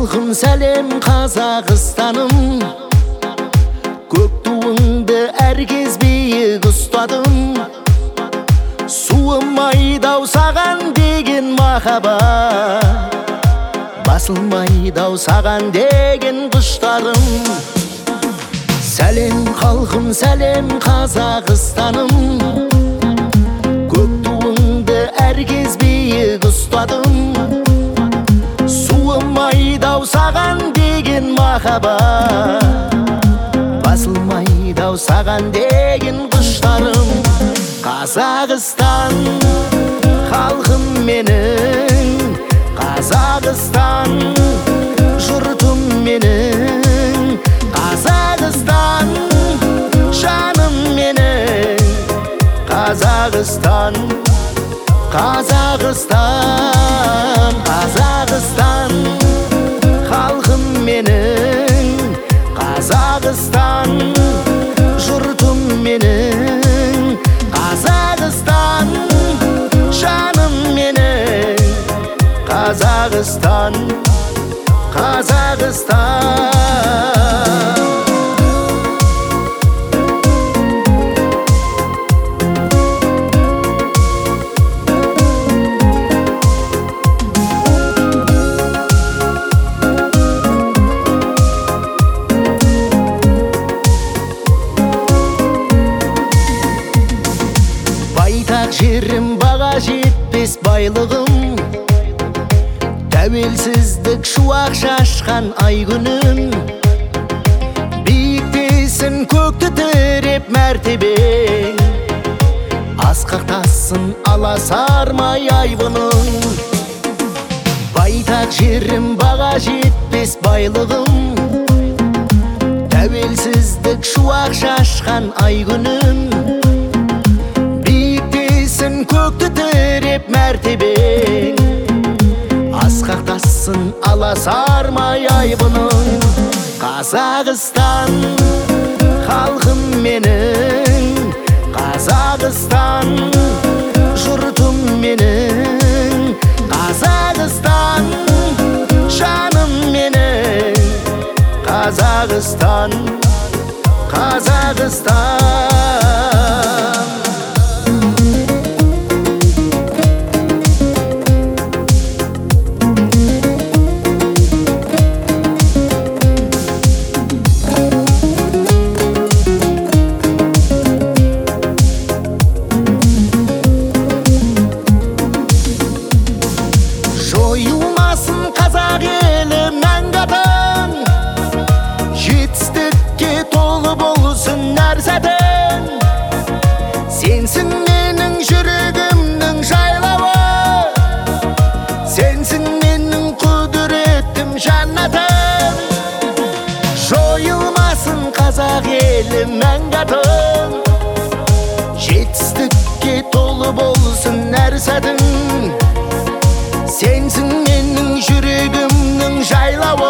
халқым сәлем Қазақстаным, көк туыңды әркез биік ұстадым. Суым айдау саған деген махаббат, басылмайдау саған деген құштарым. Сәлем халқым сәлем Қазақстаным, көк туыңды әркез биік ұстадым. Суым айдау саған деген махаббат, басылмайдау саған деген құштарым. Қазақстан халқым менің, Қазақстан жұртым менің, Қазақстан жаным менің, Қазақстан, Қазақстан, Қазақстан халқым менің, Қазақстан жұртым менің, Қазақстан жаным менің, Қазақстан, Қазақстан. Байтақ жерім баға жетпес байлығым, тәуелсіздік шуақ шашқан ай күнім. Биіктесін көкті тіреп мәртебең, асқақтасын аласармай айбының. Байтақ жерім баға жетпес байлығым, тәуелсіздік шуақ шашқан ай күнім. Биіктесін көкті тіреп мәртебең, асқақтасын аласармай айбының. Қазақстан халқым менің, Қазақстан жұртым менің, Қазақстан жаным менің, Қазақстан, Қазақстан. Жойылмасын қазақ елі мәңгі атың, жетістікке толы болсын әр сәтің. Сенсің менің жүрегімнің жайлауы, сенсің менің құдіреттім жаннатым. Жойылмасын қазақ елі мәңгі атың, жетістікке толы болсын әр сәтің. Сенсің менің жүрегімнің жайлауы,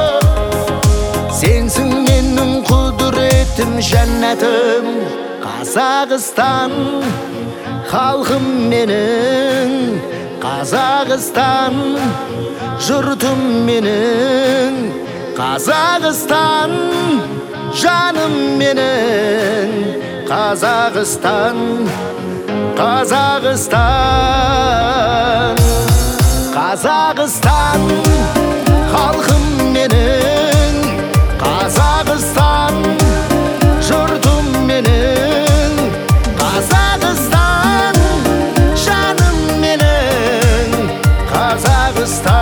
сенсің менің құдіреттім жәннатым. Қазақстан халқым менің, Қазақстан жұртым менің, Қазақстан жаным менің, Қазақстан, Қазақстан. Қазақстан халқым менің, Қазақстан жұртым менің, Қазақстан жаным менің, Қазақстан.